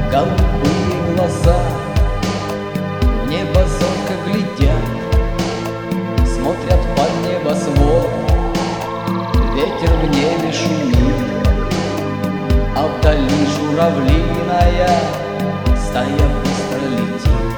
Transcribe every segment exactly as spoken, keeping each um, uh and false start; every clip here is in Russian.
Голубые глаза в небо зорко глядят, смотрят под небосвод, ветер в небе шумит, а вдали журавлиная стая быстро летит.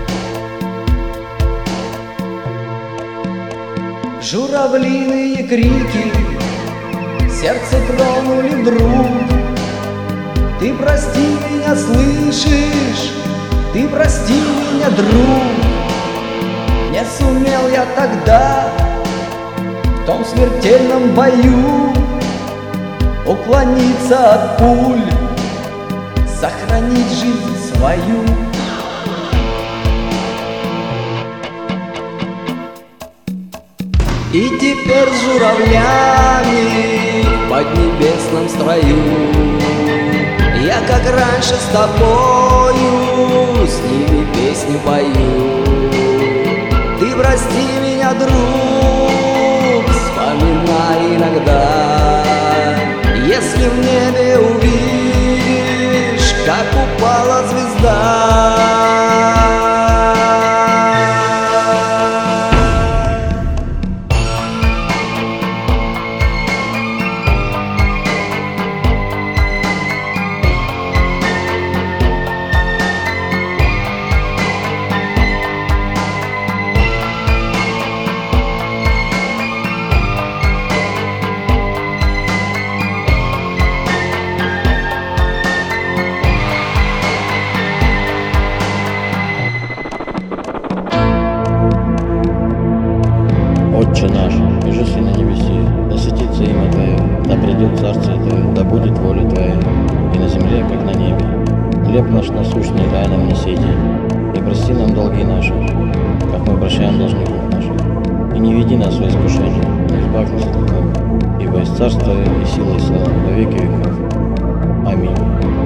Журавлиные крики сердце тронули вдруг. Ты прости меня, слышишь? Ты прости меня, друг. Не сумел я тогда в том смертельном бою уклониться от пуль, сохранить жизнь свою. И теперь с журавлями в поднебесном строю я, как раньше, с тобою с ними песню пою. Ты прости меня, друг, вспоминай иногда, если в небе увидишь, как упала звезда. Отче наш, жиси на небеси, да светится имя Твое, да придет Царствие Твое, да будет воля Твоя, и на земле, как на небе. Хлеб наш насущный дай нам на сей день, и прости нам долги наши, как мы прощаем должников наших. И не веди нас в искушение, но избавь нас от лукавого, ибо есть Царство и сила и слава во веки веков. Аминь.